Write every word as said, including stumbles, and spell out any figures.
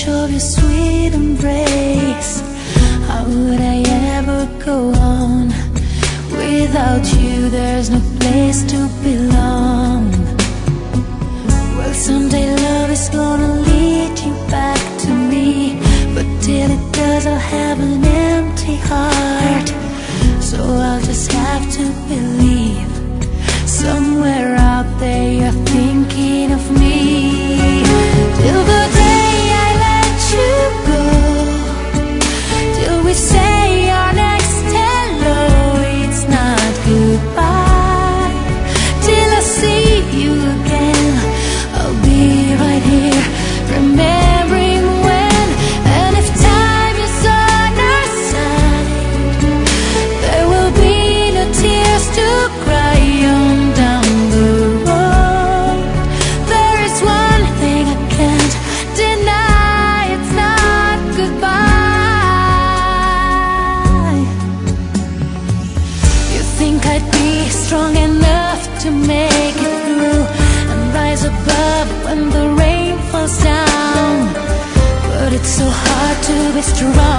of your sweet embrace. How would I ever go on? Without you there's no place to belong. Well, someday love is gonna lead you back to me, but till it does I'll have an empty heart. So I'll just have to believe somewhere out there you're thinking of me. Till the day I let you go, till we say our next hello, it's not goodbye. Till I see you again, I'll be right here, remembering when. And if time is on our side, there will be no tears to cry on down the road. There is one thing I can't deny, it's not goodbye. You think I'd be strong enough to make it through and rise above when the rain falls down, but it's so hard to be strong